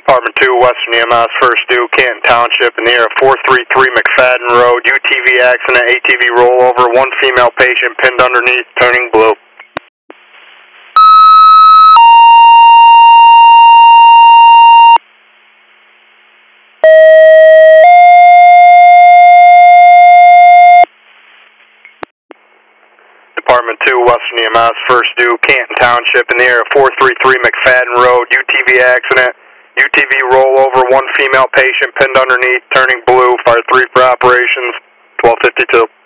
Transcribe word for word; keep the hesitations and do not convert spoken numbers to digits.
Department two, Western E M S, first due, Canton Township, in the air of four three three McFadden Road, U T V accident, A T V rollover, one female patient pinned underneath, turning blue. Department two, Western E M S, first due, Canton Township, in the air of four three three McFadden Road, U T V accident, U T V rollover, one female patient pinned underneath, turning blue, fire three for operations, twelve fifty-two.